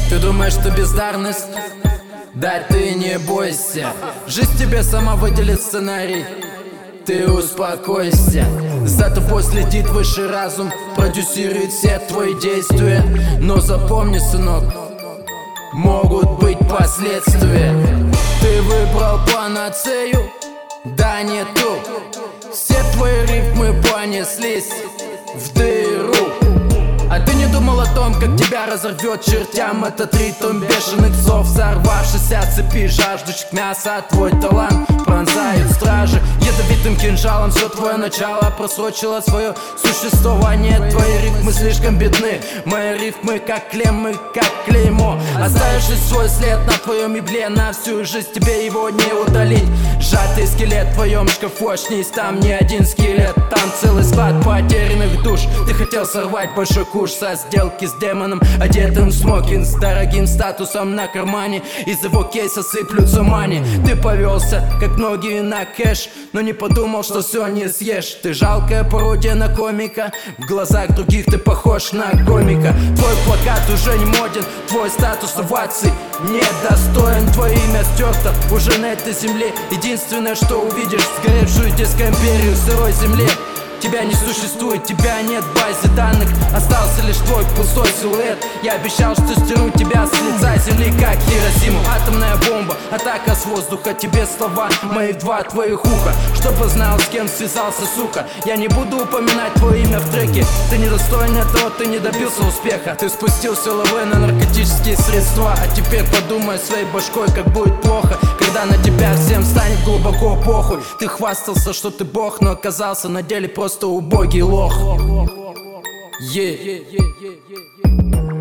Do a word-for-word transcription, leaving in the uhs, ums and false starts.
Ты думаешь, что бездарность? Да ты не бойся, жизнь тебе сама выделит сценарий. Ты успокойся, за тобой следит высший разум, продюсирует все твои действия. Но запомни, сынок, могут быть последствия. Ты выбрал панацею, да не ту. Все твои рифмы понеслись в дыру. А ты не думал о том, как тебя разорвет чертям этот ритм бешеных псов, сорвавшихся с цепи, жаждущих мяса. Твой талант пронзают стражи ядовитым кинжалом. Все твое начало просрочило свое существование. Твои рифмы слишком бедны, мои рифмы как клеммы, как клеймо, оставивший свой след на твоем ебле. На всю жизнь тебе его не удалить. Сжатый скелет в твоем шкафу, очнись, там не один скелет, там целый склад потерянных душ. Ты хотел сорвать большой куш со сделки с демоном, одетым в смокинг, с дорогим статусом на кармане. Из его кейса сыплются мани. Ты повелся, как многие, на кэш, но не подумал, что все не съешь. Ты жалкая пародия на комика, в глазах других ты похож на комика. Твой плакат уже не моден, твой статус оваций недостоин. Твое имя стерто уже на этой земле. Единственное, что увидишь, сгоревшую диско-империю в сырой земле. Тебя не существует, тебя нет в базе данных, остался лишь твой пустой силуэт. Я обещал, что стеру тебя с лица земли, как Хиросиму. Атомная бомба, атака с воздуха, тебе слова мои два твоих уха, чтобы знал, с кем связался, сука. Я не буду упоминать твое имя в треке. Ты недостоин этого, ты не добился успеха. Ты спустил силовые на наркотические средства. А теперь подумай своей башкой, как будет плохо, когда на тебя всем станет глубоко похуй. Ты хвастался, что ты бог, но оказался на деле просто убогий лох. Yeah.